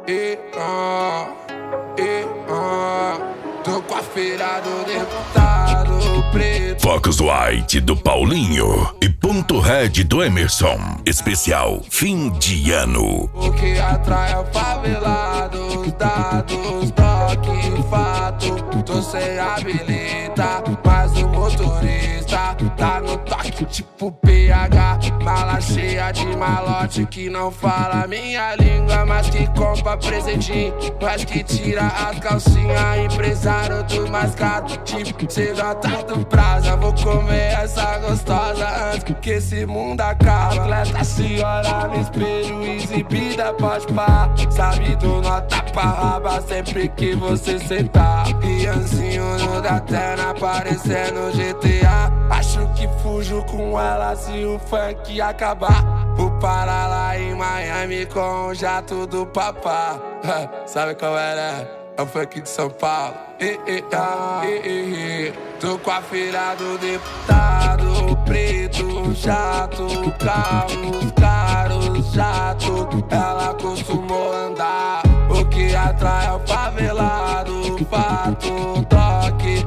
Tô com a feira do deputado preto. Focus White do Paulinho e Ponto Red do Emerson. Especial fim de ano. O que atrai é o favelado, os dados, toque, fato. Tô sem habilita, mas o motorista tá no toque tipo PH. Mala cheia de malote que não fala minha língua, mas que compra presentinho, mas que tira as calcinhas. Empresário do mais caro, tipo CJ do Praza. Vou comer essa gostosa antes que esse mundo acabe. Atleta se olha no espelho, exibida pode pá. Sabe do nota pra raba sempre que você sentar. Rianzinho no Datena, parecendo GTA. Acho que fujo com ela se o funk acabar. Vou parar lá em Miami com o jato do papá. Sabe qual era? É o funk de São Paulo. Tô com a feira do deputado preto, jato, carros caros, jato. Ela costumou andar. O que atrai é o favelado, fato, toque.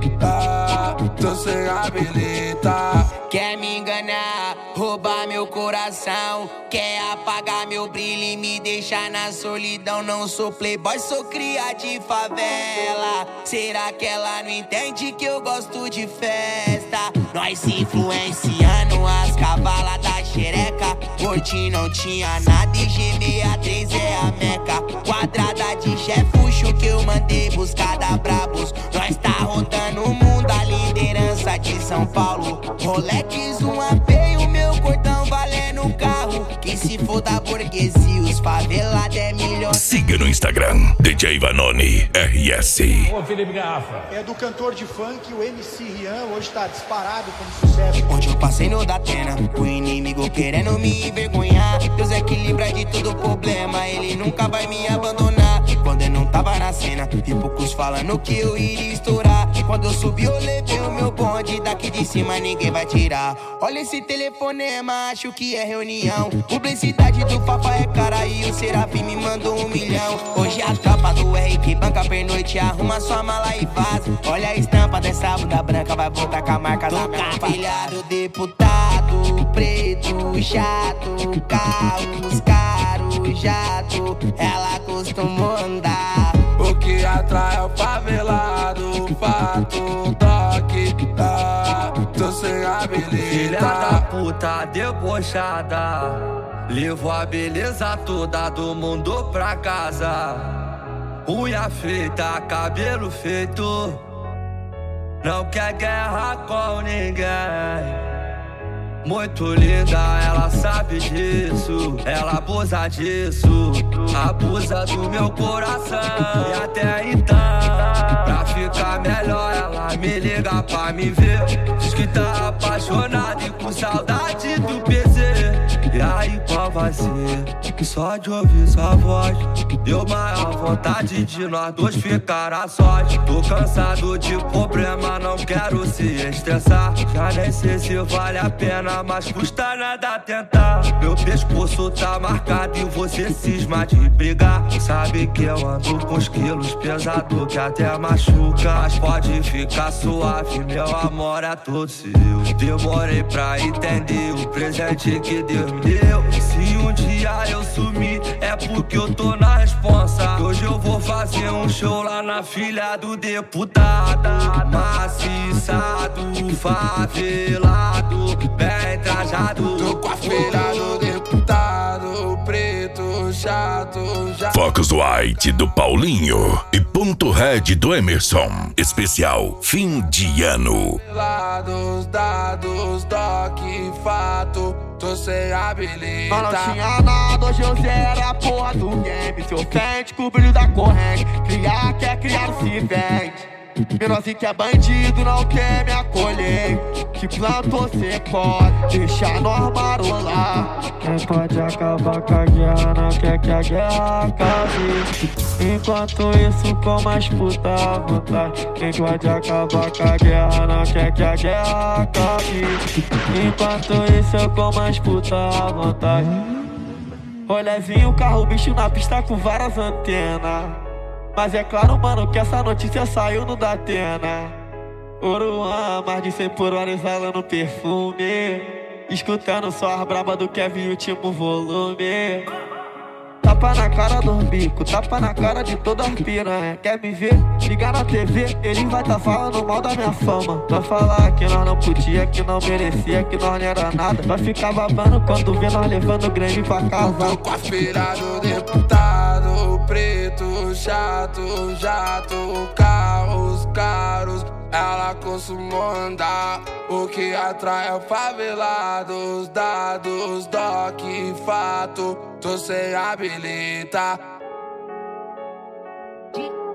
Tô sem habilita. Quer me enganar, roubar meu coração, quer apagar meu brilho e me deixar na solidão. Não sou playboy, sou cria de favela. Será que ela não entende que eu gosto de festa? Nós se influenciando as cavalas da xereca. Gordinho não tinha nada e GBA3 é a meca. Quadrada de chefucho que eu mandei buscar da Brabos. Nós tá rodando o mundo, a liderança de São Paulo. Rolex, um AP e o meu cordão valendo carro. Que se for da burguesia, os favelados é milhões. Siga no Instagram, DJ Vanoni RS. Ô Felipe Garrafa. É do cantor de funk, o MC Rian, hoje tá disparado como sucesso. Onde eu passei no Datena, o inimigo querendo me envergonhar. Deus equilibra de todo problema, ele nunca vai me abandonar. Quando eu não tava na cena, e poucos falando que eu iria estourar. Quando eu subi eu levei o meu bonde, daqui de cima ninguém vai tirar. Olha esse telefonema, acho que é reunião. Publicidade do Fafa é cara e o Serafim me mandou 1 milhão. Hoje a tropa do RP banca pernoite, arruma sua mala e vaza. Olha a estampa dessa bunda branca, vai voltar com a marca da minha filha do deputado preto, chato, carros caros, jato. Ela costumou andar. O que atrai é o favelado, fato, toque. Tô sem habilita. Filha da puta debochada, levou a beleza toda do mundo pra casa. Unha feita, cabelo feito, não quer guerra com ninguém. Muito linda, ela sabe disso, ela abusa disso, abusa do meu coração. E até então, pra ficar melhor, ela me liga pra me ver. Diz que tá apaixonada e com saudade do PC. E aí qual vai ser? Só de ouvir sua voz, deu maior vontade de nós dois ficar a sós. Tô cansado de problema, não quero se estressar. Já nem sei se vale a pena, mas custa nada tentar. Meu pescoço tá marcado e você cisma de brigar. Sabe que eu ando com os quilos pesado que até machuca. Mas pode ficar suave, meu amor é todo seu. Demorei pra entender o presente que Deus me deu. Se um dia eu sumir, é porque eu tô na responsa. Hoje eu vou fazer um show lá na filha do deputado. Maciçado, favelado, bem trajado. Tô com a feira do deputado preto, chato, já. Focus White do Paulinho e Ponto Red do Emerson. Especial fim de ano. Dados, toque, fato. Tô sem habilita. Não tinha nada, hoje eu zero a porra do game. Se ofende com o brilho da corrente, criar quer criar se vende. Menorzinho que é bandido, não quer me acolher. Que plantou cê pode deixar nós marolar. Quem pode acabar com a guerra não quer que a guerra acabe. Enquanto isso com mais puta à vontade. Quem pode acabar com a guerra não quer que a guerra acabe. Enquanto isso eu com mais puta à vontade. Rolezinho, carro, bicho na pista com várias antenas. Mas é claro, mano, que essa notícia saiu no Datena. Oruan, mais de 100 por hora exalando perfume. Escutando só as braba do Kevin, último volume. Tapa na cara do bico, tapa na cara de toda as piranha. Quer me ver? Liga na TV, ele vai tá falando mal da minha fama. Vai falar que nós não podia, que não merecia, que nós não era nada. Vai ficar babando quando vê nós levando o Grêmio pra casa. Tô com a feira do deputado, preto, chato, jato, carros caros. Ela costuma andar, o que atrai é favelados, dados, doc, fato. Tô sem habilita,